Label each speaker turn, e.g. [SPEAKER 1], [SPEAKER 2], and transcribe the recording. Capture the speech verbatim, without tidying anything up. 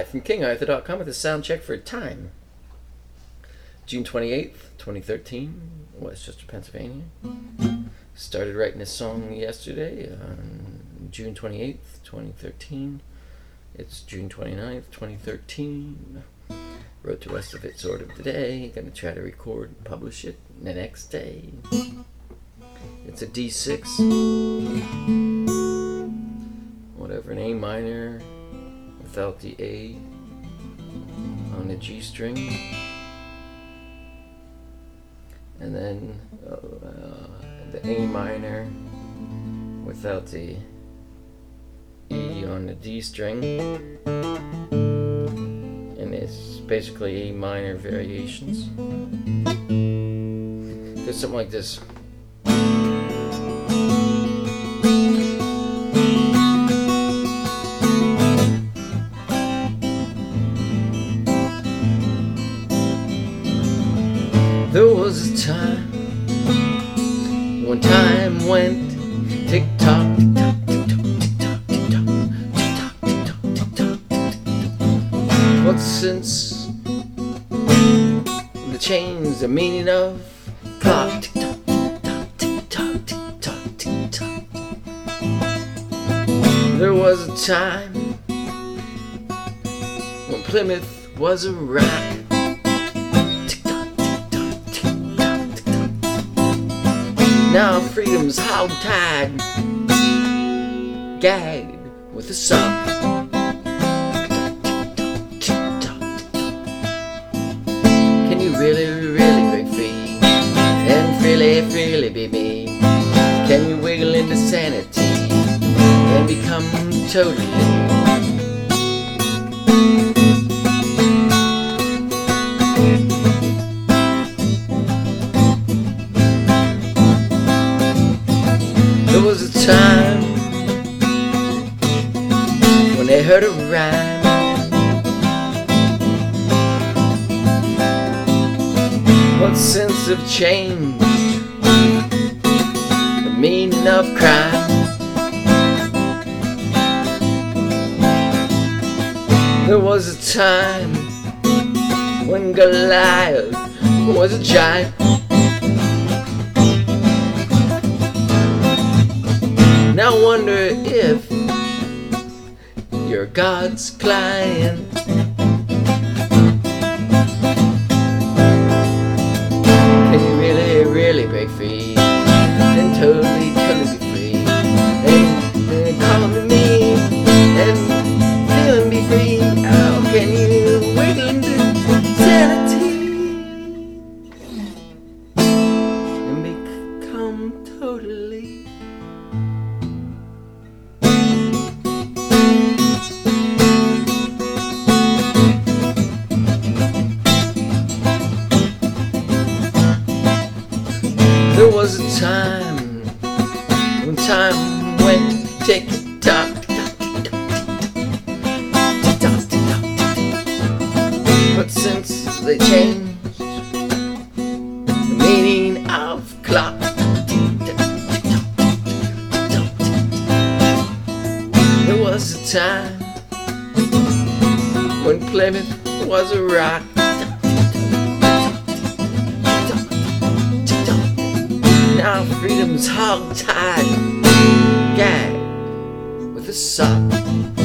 [SPEAKER 1] live from king arthur dot com with a sound check for time. June twenty-eighth, twenty thirteen, Westchester, Pennsylvania. Started writing a song yesterday on June twenty-eighth, twenty thirteen. It's June twenty-ninth, twenty thirteen. Wrote the rest of it sort of today. Gonna try to record and publish it the next day. It's a D six. Whatever, an A minor without the A on the G string. And then uh, the A minor without the E on the D string. And it's basically A minor variations. There's something like this. There was a time when time went tick tock, tick tock, tick tock, tick tock, tick tock, tick tock, tick tock. But since the change the meaning of clock, tick tock, tick tock, tick tock, tick tock, tick tock. There was a time when Plymouth was a rock. Now freedom's hog-tied, gagged with a sock. Can you really, really break free and freely, freely be me? Can you wiggle into sanity and become totally? There was a time when they heard a rhyme. What sense of change, the meaning of crime. There was a time when Goliath was a giant. Now wonder if you're God's client. Can you really, really break free and totally, totally be free? And, and call me me and feel and be free. How can you wiggle into sanity and become totally? There was a time when time went tick tock, tick tock, tick tock. But since they changed the meaning of clock, there was a time when Plymouth was a rock. Now freedom's hog-tied, gagged with a sock.